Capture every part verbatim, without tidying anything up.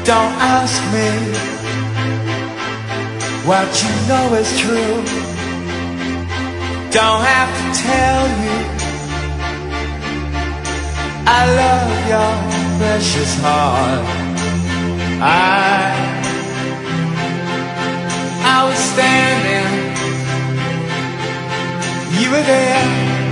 Don't ask me what you know is true. Don't have to tell you I love your precious heart. I I was standing, you were there.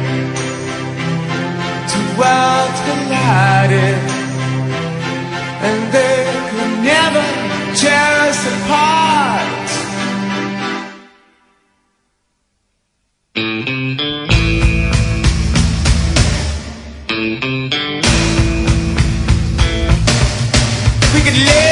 Two worlds collided, and they could never tear us apart. We could live